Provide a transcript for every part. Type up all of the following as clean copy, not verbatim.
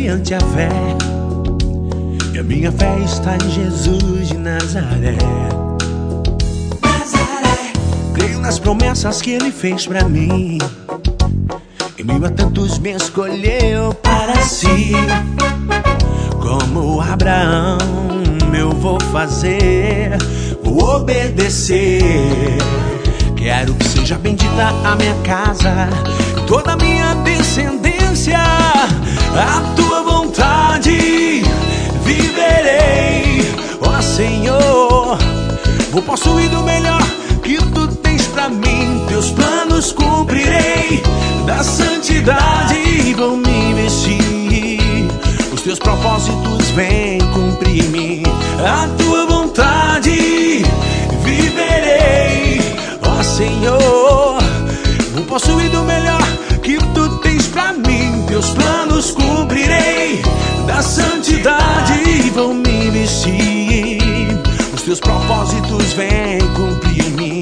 mediante a fé. E a minha fé está em Jesus de Nazaré. Creio nas promessas que Ele fez pra mim. Em meio a tantos me escolheu para si. Como Abraão eu vou fazer, vou obedecer. Quero que seja bendita a minha casa, toda a minha descendência. A tua vontade viverei, ó Senhor. Vou possuir do melhor que tu tens pra mim. Teus planos cumprirei, da santidade vou me vestir. Os teus propósitos vêm cumprir em mim. A tua vontade viverei, ó Senhor. Vou possuir do melhor que tu tens pra mim. Teus planos cumprirei, da santidade vou me vestir. Os teus propósitos vêm cumprir em mim.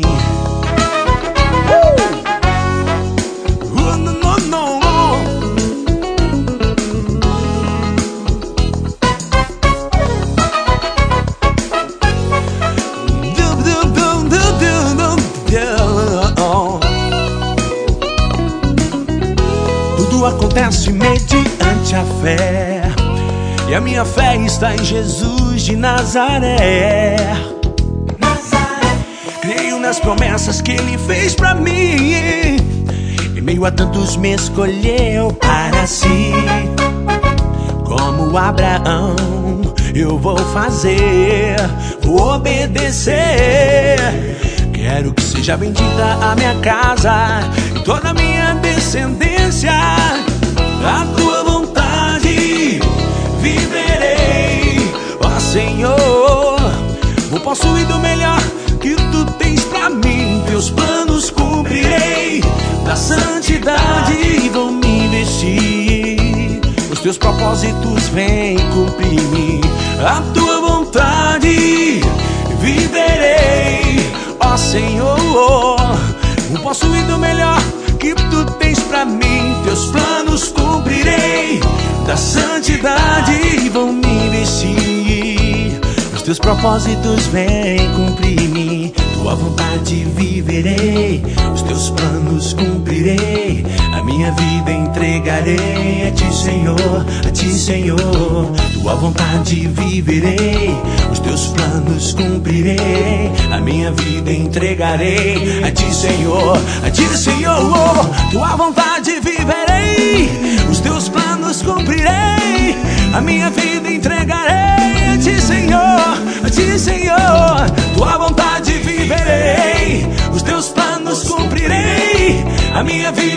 Tudo acontece mediante a fé, e a minha fé está em Jesus de Nazaré. Creio nas promessas que Ele fez pra mim. Em meio a tantos me escolheu para si. Como Abraão eu vou fazer, vou obedecer. Quero que seja bendita a minha casa e toda a minha descendência. A tua vontade viverei, ó Senhor. Vou possuir do melhor que tu tens pra mim. Teus planos cumprirei, da santidade vou me vestir. Os teus propósitos vêm cumprir em mim. A tua vontade viverei, ó Senhor. Vou possuir do melhor que tu tens pra mim. Teus planos cumprirei, da santidade vão me vestir. Os teus propósitos vêm cumprir em mim. Tua vontade viverei, os teus planos cumprirei. A minha vida entregarei a ti, Senhor, a ti, Senhor. Tua vontade viverei, os teus planos cumprirei. A minha vida entregarei a ti, Senhor, a ti, Senhor. Tua vontade viverei, os teus planos cumprirei. A minha vida entregarei a ti, Senhor, a ti, Senhor. Tua vontade viverei, os teus planos cumprirei. A minha vida